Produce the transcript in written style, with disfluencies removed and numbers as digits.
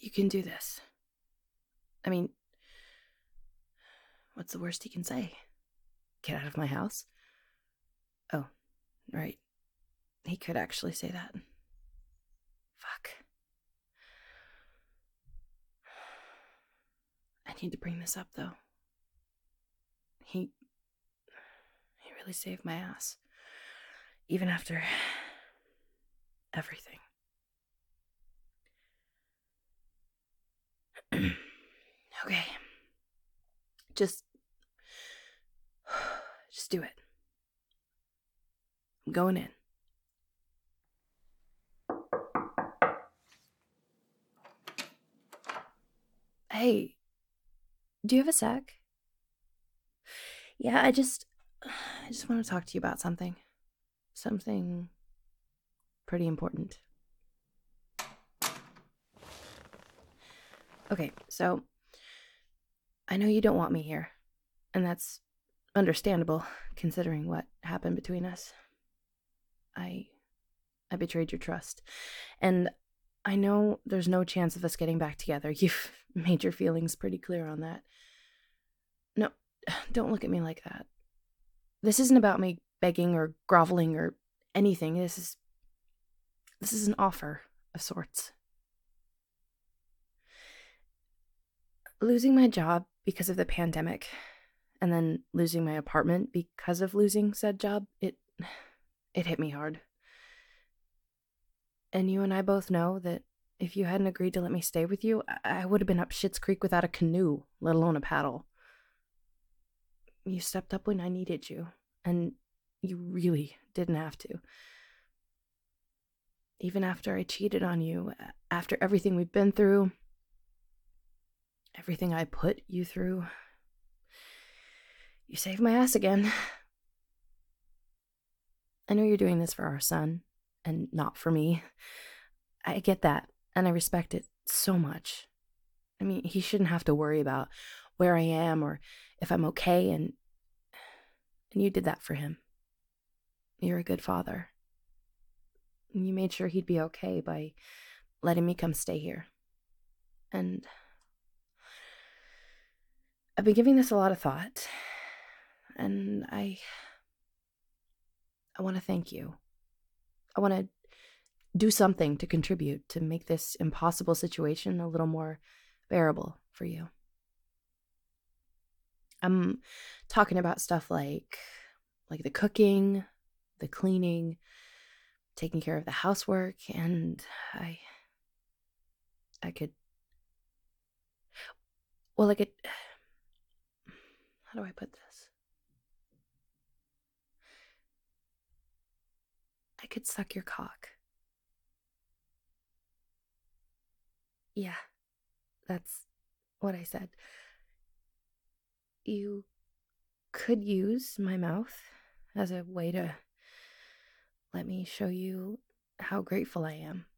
You can do this. I mean, what's the worst he can say? Get out of my house? Oh, right. He could actually say that. Fuck. I need to bring this up, though. He really saved my ass. Even after everything. Okay. Just do it. I'm going in. Hey, do you have a sec? Yeah, I just want to talk to you about something. Something pretty important. Okay, so I know you don't want me here, and that's understandable considering what happened between us. I betrayed your trust, and I know there's no chance of us getting back together. You've made your feelings pretty clear on that. No, don't look at me like that. This isn't about me begging or groveling or anything. This is an offer of sorts. Losing my job because of the pandemic, and then losing my apartment because of losing said job, it hit me hard. And you and I both know that if you hadn't agreed to let me stay with you, I would have been up Schitt's Creek without a canoe, let alone a paddle. You stepped up when I needed you, and you really didn't have to. Even after I cheated on you, after everything we've been through, everything I put you through, you saved my ass again. I know you're doing this for our son, and not for me. I get that, and I respect it so much. I mean, he shouldn't have to worry about where I am or if I'm okay, and you did that for him. You're a good father. You made sure he'd be okay by letting me come stay here. And I've been giving this a lot of thought, and I want to thank you. I want to do something to contribute to make this impossible situation a little more bearable for you. I'm talking about stuff like the cooking, the cleaning, taking care of the housework, and I could, well, I could, how do I put this? I could suck your cock. Yeah, that's what I said. You could use my mouth as a way to let me show you how grateful I am